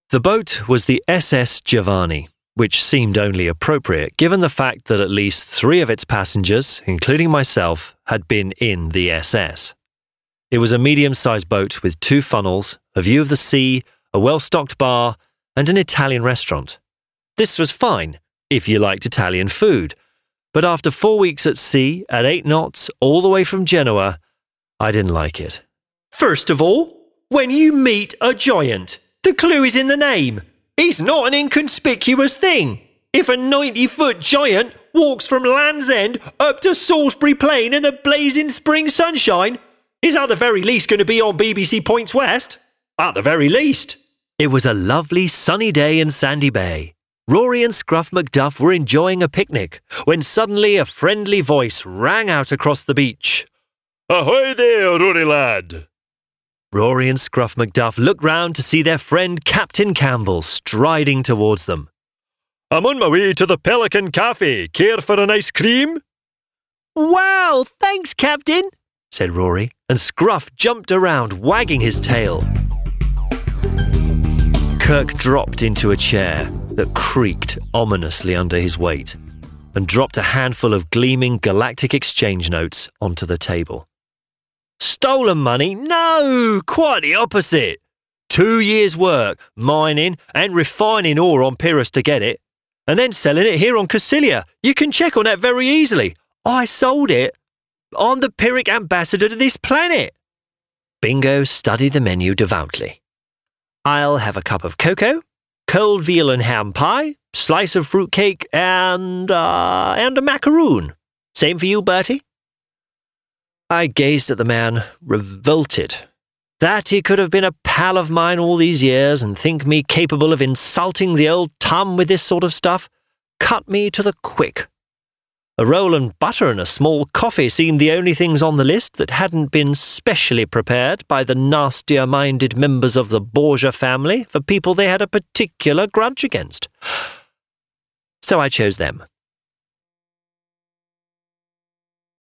The boat was the SS Giovanni, which seemed only appropriate given the fact that at least 3 of its passengers, including myself, had been in the SS. It was a medium-sized boat with 2 funnels, a view of the sea, a well-stocked bar, and an Italian restaurant. This was fine, if you liked Italian food, but after 4 weeks at sea, at 8 knots, all the way from Genoa, I didn't like it. First of all, when you meet a giant, the clue is in the name. He's not an inconspicuous thing. If a 90-foot giant walks from Land's End up to Salisbury Plain in the blazing spring sunshine, he's at the very least going to be on BBC Points West. At the very least. It was a lovely sunny day in Sandy Bay. Rory and Scruff Macduff were enjoying a picnic when suddenly a friendly voice rang out across the beach. Ahoy there, Rory lad! Rory and Scruff Macduff looked round to see their friend Captain Campbell striding towards them. I'm on my way to the Pelican Cafe. Care for an ice cream? Wow, thanks, Captain, said Rory, and Scruff jumped around, wagging his tail. Kirk dropped into a chair that creaked ominously under his weight and dropped a handful of gleaming Galactic Exchange notes onto the table. Stolen money? No, quite the opposite. 2 years' work, mining and refining ore on Pyrrhus to get it, and then selling it here on Cassilia. You can check on that very easily. I sold it. I'm the Pyrrhic ambassador to this planet. Bingo studied the menu devoutly. I'll have a cup of cocoa, cold veal and ham pie, slice of fruitcake, and a macaroon. Same for you, Bertie? I gazed at the man, revolted. That he could have been a pal of mine all these years and think me capable of insulting the old Tom with this sort of stuff cut me to the quick. A roll and butter and a small coffee seemed the only things on the list that hadn't been specially prepared by the nastier-minded members of the Borgia family for people they had a particular grudge against. So I chose them.